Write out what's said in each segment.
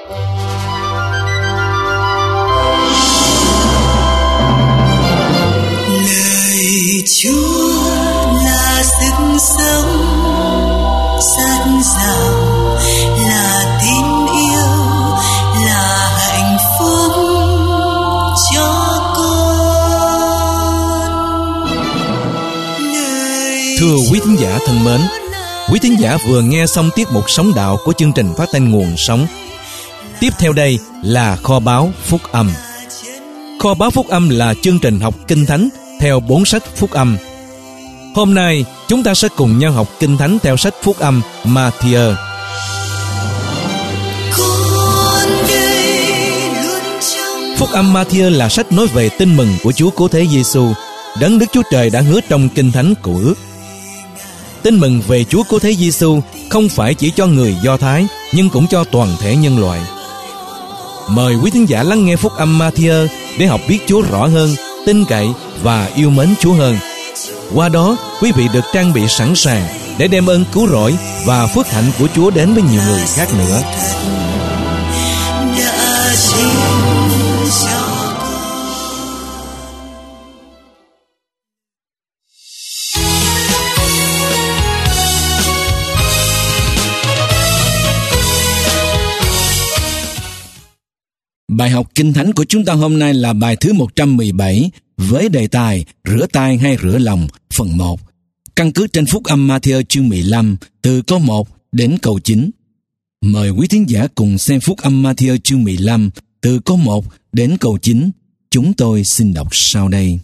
Lời Chúa là sức sống, sát giàu là tin yêu, là hạnh phúc cho con. Thưa quý thính giả thân mến, quý thính giả vừa nghe xong tiết mục Sống Đạo của chương trình phát thanh Nguồn Sống. Tiếp theo đây là Kho báu Phúc Âm. Kho báu Phúc Âm là chương trình học Kinh Thánh theo 4 sách Phúc Âm. Hôm nay chúng ta sẽ cùng nhau học Kinh Thánh theo sách Phúc Âm Ma-thi-ơ. Phúc Âm Ma-thi-ơ là sách nói về tin mừng của Chúa Cứu Thế Giêsu, đấng Đức Chúa Trời đã hứa trong Kinh Thánh Cựu Ước. Tin mừng về Chúa Cứu Thế Giêsu không phải chỉ cho người Do Thái, nhưng cũng cho toàn thể nhân loại. Mời quý thính giả lắng nghe Phúc Âm Ma-thi-ơ để học biết Chúa rõ hơn, tin cậy và yêu mến Chúa hơn. Qua đó, quý vị được trang bị sẵn sàng để đem ơn cứu rỗi và phước hạnh của Chúa đến với nhiều người khác nữa. Bài học Kinh Thánh của chúng ta hôm nay là bài thứ 117 với đề tài Rửa tay hay rửa lòng, phần 1. Căn cứ trên Phúc Âm Ma-thi-ơ chương 15 từ câu 1 đến câu 9. Mời quý thính giả cùng xem Phúc Âm Ma-thi-ơ chương 15 từ câu 1 đến câu 9. Chúng tôi xin đọc sau đây.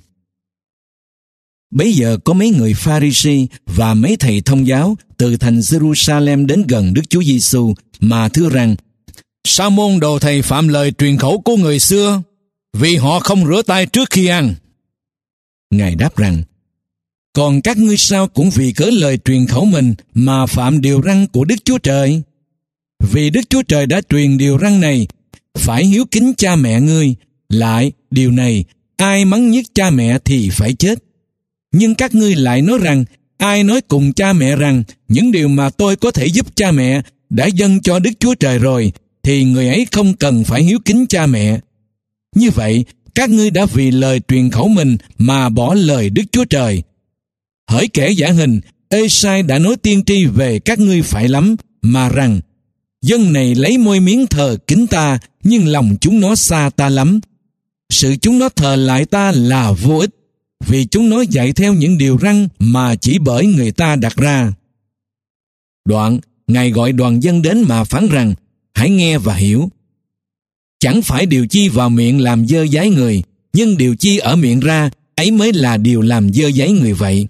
Bấy giờ có mấy người Pha-ri-si và mấy thầy thông giáo từ thành Giê-ru-sa-lem đến gần Đức Chúa Giêsu mà thưa rằng: Sao môn đồ thầy phạm lời truyền khẩu của người xưa, vì họ không rửa tay trước khi ăn? Ngài đáp rằng: Còn các ngươi sao cũng vì cớ lời truyền khẩu mình mà phạm điều răn của Đức Chúa Trời? Vì Đức Chúa Trời đã truyền điều răn này: phải hiếu kính cha mẹ ngươi. Lại điều này, ai mắng nhiếc cha mẹ thì phải chết. Nhưng các ngươi lại nói rằng, ai nói cùng cha mẹ rằng những điều mà tôi có thể giúp cha mẹ đã dâng cho Đức Chúa Trời rồi, thì người ấy không cần phải hiếu kính cha mẹ. Như vậy, các ngươi đã vì lời truyền khẩu mình mà bỏ lời Đức Chúa Trời. Hỡi kẻ giả hình, Ê-sai đã nói tiên tri về các ngươi phải lắm, mà rằng: Dân này lấy môi miếng thờ kính ta, nhưng lòng chúng nó xa ta lắm. Sự chúng nó thờ lại ta là vô ích, vì chúng nó dạy theo những điều răn mà chỉ bởi người ta đặt ra. Đoạn, Ngài gọi đoàn dân đến mà phán rằng: Hãy nghe và hiểu. Chẳng phải điều chi vào miệng làm dơ dáy người, nhưng điều chi ở miệng ra, ấy mới là điều làm dơ dáy người vậy.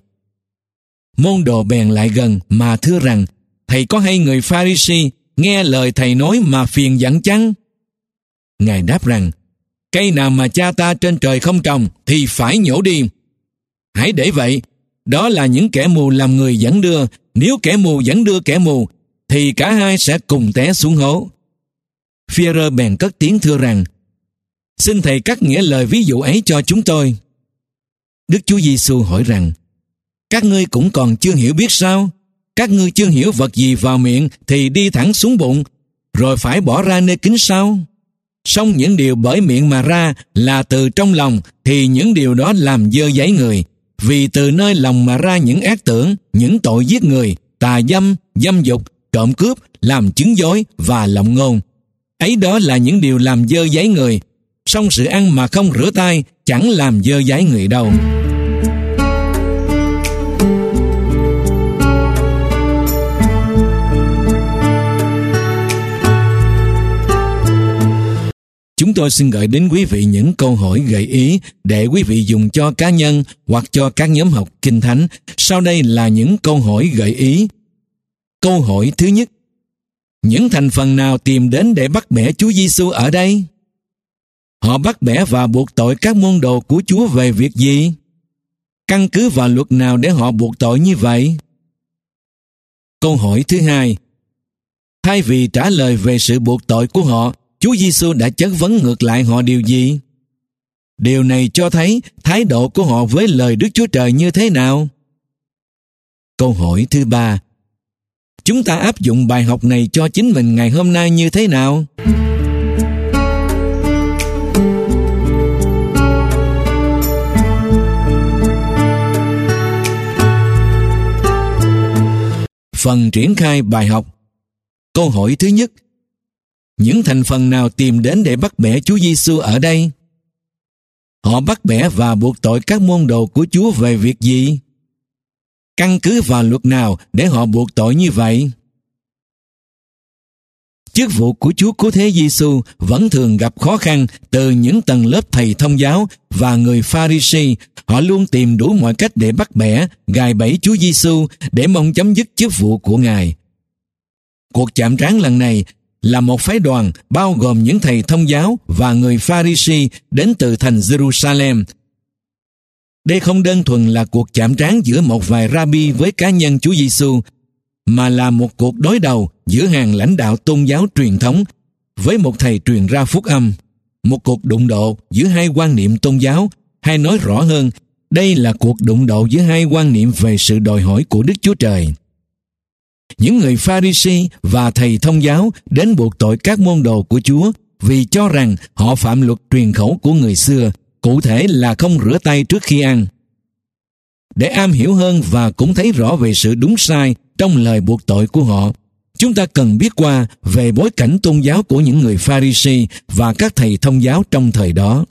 Môn đồ bèn lại gần mà thưa rằng: Thầy có hay người Pha-ri-si nghe lời thầy nói mà phiền giận chăng? Ngài đáp rằng: Cây nào mà cha ta trên trời không trồng thì phải nhổ đi. Hãy để vậy, đó là những kẻ mù làm người dẫn đưa. Nếu kẻ mù dẫn đưa kẻ mù, thì cả hai sẽ cùng té xuống hố. Phi-e-rơ bèn cất tiếng thưa rằng: Xin thầy cắt nghĩa lời ví dụ ấy cho chúng tôi. Đức Chúa Giêsu hỏi rằng: Các ngươi cũng còn chưa hiểu biết sao? Các ngươi chưa hiểu vật gì vào miệng thì đi thẳng xuống bụng, rồi phải bỏ ra nơi kín sao? Song những điều bởi miệng mà ra là từ trong lòng, thì những điều đó làm dơ dáy người. Vì từ nơi lòng mà ra những ác tưởng, những tội giết người, tà dâm, dâm dục, trộm cướp, làm chứng dối và lộng ngôn. Ấy đó là những điều làm dơ dáy người. Song sự ăn mà không rửa tay chẳng làm dơ dáy người đâu. Chúng tôi xin gửi đến quý vị những câu hỏi gợi ý để quý vị dùng cho cá nhân hoặc cho các nhóm học Kinh Thánh. Sau đây là những câu hỏi gợi ý. Câu hỏi thứ nhất: những thành phần nào tìm đến để bắt bẻ Chúa Giêsu ở đây? Họ bắt bẻ và buộc tội các môn đồ của Chúa về việc gì? Căn cứ vào luật nào để họ buộc tội như vậy? Câu hỏi thứ hai: thay vì trả lời về sự buộc tội của họ, Chúa Giêsu đã chất vấn ngược lại họ điều gì? Điều này cho thấy thái độ của họ với lời Đức Chúa Trời như thế nào? Câu hỏi thứ ba: chúng ta áp dụng bài học này cho chính mình ngày hôm nay như thế nào? Phần triển khai bài học. Câu hỏi thứ nhất: những thành phần nào tìm đến để bắt bẻ Chúa Giêsu ở đây? Họ bắt bẻ và buộc tội các môn đồ của Chúa về việc gì? Căn cứ vào luật nào để họ buộc tội như vậy? Chức vụ của Chúa Cứu Thế Giêsu vẫn thường gặp khó khăn từ những tầng lớp thầy thông giáo và người Pha-ri-si. Họ luôn tìm đủ mọi cách để bắt bẻ, gài bẫy Chúa Giêsu để mong chấm dứt chức vụ của Ngài. Cuộc chạm trán lần này là một phái đoàn bao gồm những thầy thông giáo và người Pha-ri-si đến từ thành Jerusalem. Đây không đơn thuần là cuộc chạm trán giữa một vài rabbi với cá nhân Chúa Giêsu, mà là một cuộc đối đầu giữa hàng lãnh đạo tôn giáo truyền thống với một thầy truyền ra phúc âm, một cuộc đụng độ giữa hai quan niệm tôn giáo, hay nói rõ hơn, đây là cuộc đụng độ giữa hai quan niệm về sự đòi hỏi của Đức Chúa Trời. Những người Pha-ri-si và thầy thông giáo đến buộc tội các môn đồ của Chúa vì cho rằng họ phạm luật truyền khẩu của người xưa, cụ thể là không rửa tay trước khi ăn. Để am hiểu hơn và cũng thấy rõ về sự đúng sai trong lời buộc tội của họ, chúng ta cần biết qua về bối cảnh tôn giáo của những người Pha-ri-si và các thầy thông giáo trong thời đó.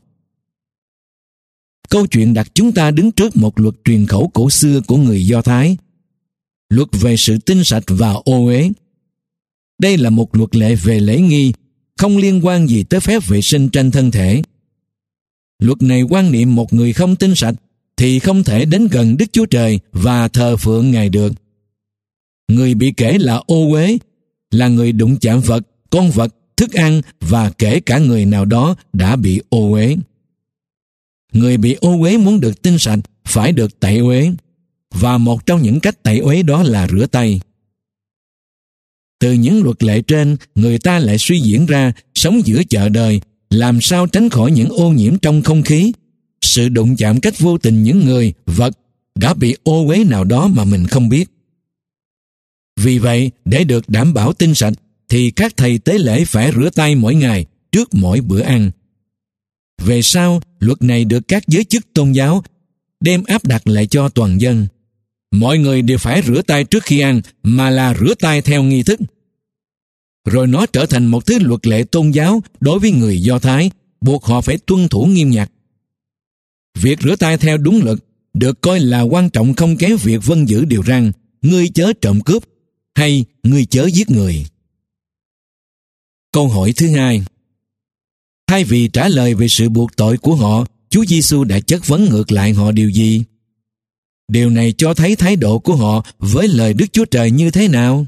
Câu chuyện đặt chúng ta đứng trước một luật truyền khẩu cổ xưa của người Do Thái, luật về sự tinh sạch và ô uế. Đây là một luật lệ về lễ nghi, không liên quan gì tới phép vệ sinh trên thân thể. Luật này quan niệm một người không tinh sạch thì không thể đến gần Đức Chúa Trời và thờ phượng Ngài được. Người bị kể là ô uế là người đụng chạm vật, con vật, thức ăn và kể cả người nào đó đã bị ô uế. Người bị ô uế muốn được tinh sạch phải được tẩy uế, và một trong những cách tẩy uế đó là rửa tay. Từ những luật lệ trên, người ta lại suy diễn ra sống giữa chợ đời, làm sao tránh khỏi những ô nhiễm trong không khí, sự đụng chạm cách vô tình những người, vật đã bị ô uế nào đó mà mình không biết. Vì vậy, để được đảm bảo tinh sạch, thì các thầy tế lễ phải rửa tay mỗi ngày trước mỗi bữa ăn. Về sau, luật này được các giới chức tôn giáo đem áp đặt lại cho toàn dân. Mọi người đều phải rửa tay trước khi ăn, mà là rửa tay theo nghi thức. Rồi nó trở thành một thứ luật lệ tôn giáo đối với người Do Thái, buộc họ phải tuân thủ nghiêm ngặt. Việc rửa tay theo đúng luật được coi là quan trọng không kém việc vâng giữ điều răn ngươi chớ trộm cướp hay ngươi chớ giết người. Câu hỏi thứ hai: thay vì trả lời về sự buộc tội của họ, Chúa Giêsu đã chất vấn ngược lại họ điều gì? Điều này cho thấy thái độ của họ với lời Đức Chúa Trời như thế nào?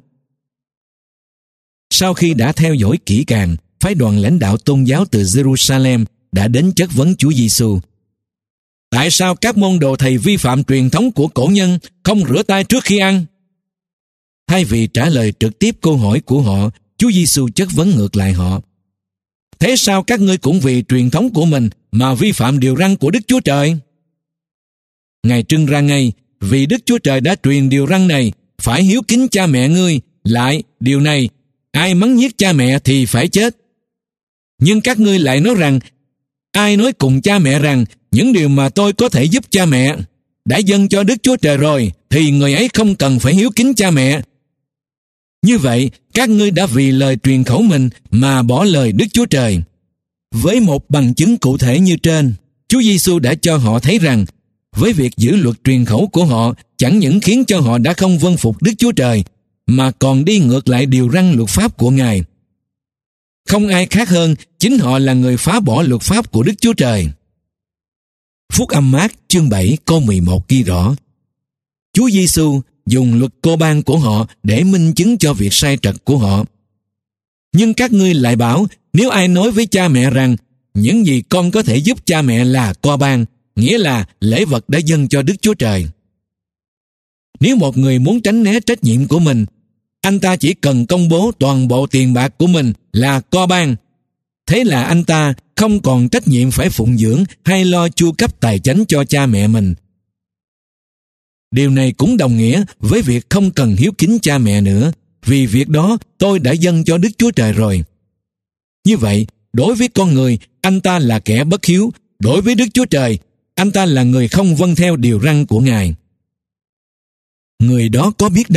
Sau khi đã theo dõi kỹ càng, phái đoàn lãnh đạo tôn giáo từ Jerusalem đã đến chất vấn Chúa Giêsu. Tại sao các môn đồ thầy vi phạm truyền thống của cổ nhân, không rửa tay trước khi ăn? Thay vì trả lời trực tiếp câu hỏi của họ, Chúa Giêsu chất vấn ngược lại họ. Thế sao các ngươi cũng vì truyền thống của mình mà vi phạm điều răn của Đức Chúa Trời? Ngài trưng ra ngay, vì Đức Chúa Trời đã truyền điều răn này, phải hiếu kính cha mẹ ngươi, lại điều này, ai mắng nhiếc cha mẹ thì phải chết. Nhưng các ngươi lại nói rằng, ai nói cùng cha mẹ rằng, những điều mà tôi có thể giúp cha mẹ đã dâng cho Đức Chúa Trời rồi, thì người ấy không cần phải hiếu kính cha mẹ. Như vậy, các ngươi đã vì lời truyền khẩu mình mà bỏ lời Đức Chúa Trời. Với một bằng chứng cụ thể như trên, Chúa Giêsu đã cho họ thấy rằng, với việc giữ luật truyền khẩu của họ chẳng những khiến cho họ đã không vâng phục Đức Chúa Trời, mà còn đi ngược lại điều răn luật pháp của Ngài. Không ai khác hơn, chính họ là người phá bỏ luật pháp của Đức Chúa Trời. Phúc âm Mác chương 7 câu 11 ghi rõ: Chúa Giêsu dùng luật cô-ban của họ để minh chứng cho việc sai trật của họ. Nhưng các ngươi lại bảo, nếu ai nói với cha mẹ rằng những gì con có thể giúp cha mẹ là cô-ban, nghĩa là lễ vật đã dâng cho Đức Chúa Trời. Nếu một người muốn tránh né trách nhiệm của mình, anh ta chỉ cần công bố toàn bộ tiền bạc của mình là cô-ban. Thế là anh ta không còn trách nhiệm phải phụng dưỡng hay lo chu cấp tài chánh cho cha mẹ mình. Điều này cũng đồng nghĩa với việc không cần hiếu kính cha mẹ nữa, vì việc đó tôi đã dâng cho Đức Chúa Trời rồi. Như vậy, đối với con người, anh ta là kẻ bất hiếu. Đối với Đức Chúa Trời, anh ta là người không vâng theo điều răn của Ngài. Người đó có biết đâu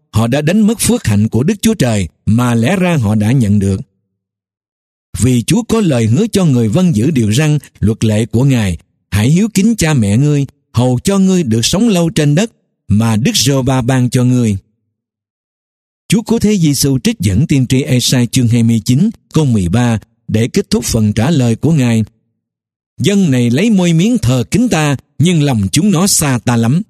họ đã đánh mất phước hạnh của Đức Chúa Trời mà lẽ ra họ đã nhận được. Vì Chúa có lời hứa cho người vâng giữ điều răn, luật lệ của Ngài: hãy hiếu kính cha mẹ ngươi, hầu cho ngươi được sống lâu trên đất mà Đức Giê-hô-va ban cho ngươi. Chúa Cứu Thế Giêsu trích dẫn tiên tri Ê-sai chương 29 câu 13 để kết thúc phần trả lời của Ngài. Dân này lấy môi miếng thờ kính ta, nhưng lòng chúng nó xa ta lắm.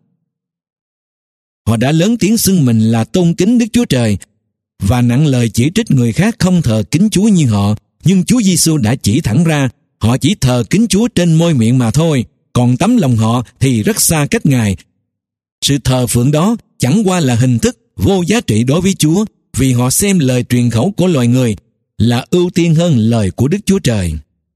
Họ đã lớn tiếng xưng mình là tôn kính Đức Chúa Trời và nặng lời chỉ trích người khác không thờ kính Chúa như họ, nhưng Chúa Giêsu đã chỉ thẳng ra họ chỉ thờ kính Chúa trên môi miệng mà thôi, còn tấm lòng họ thì rất xa cách Ngài. Sự thờ phượng đó chẳng qua là hình thức vô giá trị đối với Chúa, vì họ xem lời truyền khẩu của loài người là ưu tiên hơn lời của Đức Chúa Trời.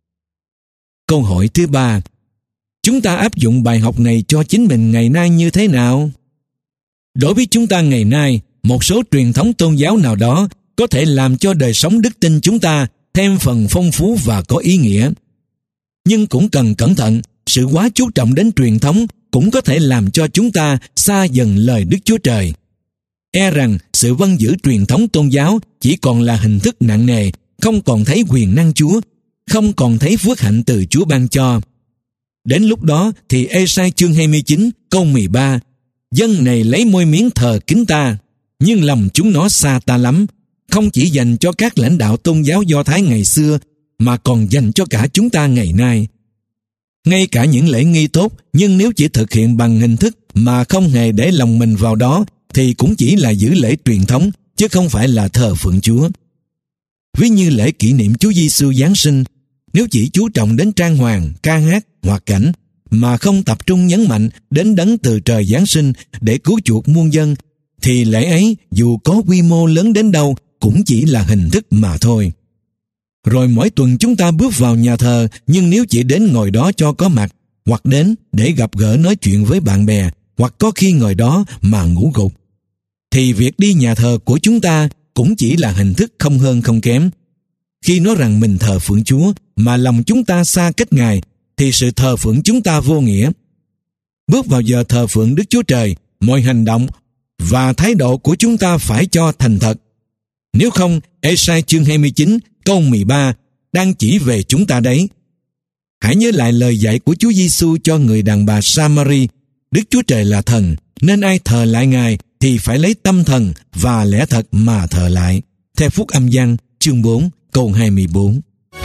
Câu hỏi thứ 3: chúng ta áp dụng bài học này cho chính mình ngày nay như thế nào? Đối với chúng ta ngày nay, một số truyền thống tôn giáo nào đó có thể làm cho đời sống đức tin chúng ta thêm phần phong phú và có ý nghĩa. Nhưng cũng cần cẩn thận, sự quá chú trọng đến truyền thống cũng có thể làm cho chúng ta xa dần lời Đức Chúa Trời. E rằng sự vâng giữ truyền thống tôn giáo chỉ còn là hình thức nặng nề, không còn thấy quyền năng Chúa, không còn thấy phước hạnh từ Chúa ban cho. Đến lúc đó thì Ê-sai chương 29 câu 13: dân này lấy môi miếng thờ kính ta, nhưng lòng chúng nó xa ta lắm, không chỉ dành cho các lãnh đạo tôn giáo Do Thái ngày xưa, mà còn dành cho cả chúng ta ngày nay. Ngay cả những lễ nghi tốt, nhưng nếu chỉ thực hiện bằng hình thức mà không hề để lòng mình vào đó, thì cũng chỉ là giữ lễ truyền thống, chứ không phải là thờ phượng Chúa. Ví như lễ kỷ niệm Chúa Giêsu Giáng sinh, nếu chỉ chú trọng đến trang hoàng, ca hát, hoạt cảnh, mà không tập trung nhấn mạnh đến đấng từ trời Giáng sinh để cứu chuộc muôn dân, thì lễ ấy dù có quy mô lớn đến đâu cũng chỉ là hình thức mà thôi. Rồi mỗi tuần chúng ta bước vào nhà thờ, nhưng nếu chỉ đến ngồi đó cho có mặt, hoặc đến để gặp gỡ nói chuyện với bạn bè, hoặc có khi ngồi đó mà ngủ gục, thì việc đi nhà thờ của chúng ta cũng chỉ là hình thức không hơn không kém. Khi nói rằng mình thờ phượng Chúa mà lòng chúng ta xa cách Ngài, thì sự thờ phượng chúng ta vô nghĩa. Bước vào giờ thờ phượng Đức Chúa Trời, mọi hành động và thái độ của chúng ta phải cho thành thật. Nếu không, Ê-sai chương 29 câu 13 đang chỉ về chúng ta đấy. Hãy nhớ lại lời dạy của Chúa Giêsu cho người đàn bà Sa-ma-ri: Đức Chúa Trời là thần, nên ai thờ lại Ngài thì phải lấy tâm thần và lẽ thật mà thờ lại. Theo Phúc Âm Giăng chương 4 câu 24.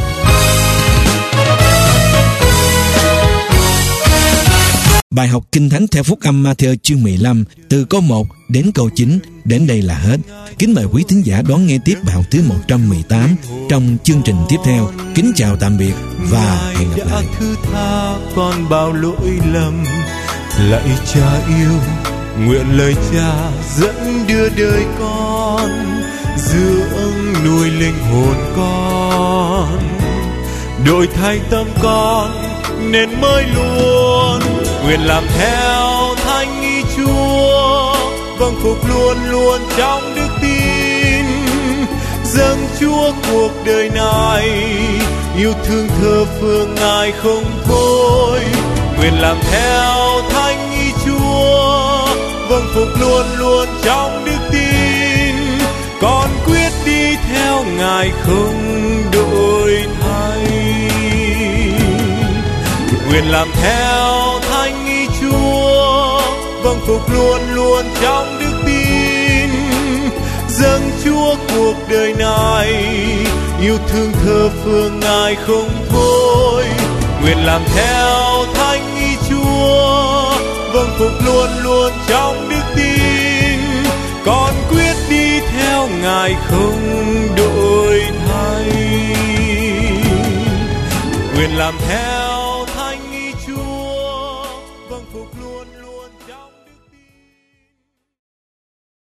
Bài học Kinh Thánh theo Phúc Âm Ma-thi-ơ chương 15 từ câu 1 đến câu 9 đến đây là hết. Kính mời quý thính giả đón nghe tiếp bài học thứ 118 trong chương trình tiếp theo. Kính chào tạm biệt và hẹn gặp lại. Thứ tha con bao lỗi lầm, lạy Cha yêu, nguyện lời Cha dẫn đưa đời con, dưỡng nuôi linh hồn con, đổi thay tâm con nên mới luôn. Nguyện làm theo thánh ý Chúa, vâng phục luôn luôn trong đức tin, dâng Chúa cuộc đời này, yêu thương thờ phượng Ngài không thôi. Nguyện làm theo thánh ý Chúa, vâng phục luôn luôn trong đức tin, con quyết đi theo Ngài không đổi thay. Nguyện làm theo thánh ý Chúa, vâng phục luôn luôn trong đức tin, dâng Chúa cuộc đời này, yêu thương thờ phượng Ngài không thôi. Nguyện làm theo thánh ý Chúa, vâng phục luôn luôn trong đức tin, con quyết đi theo Ngài không đổi thay. Nguyện làm theo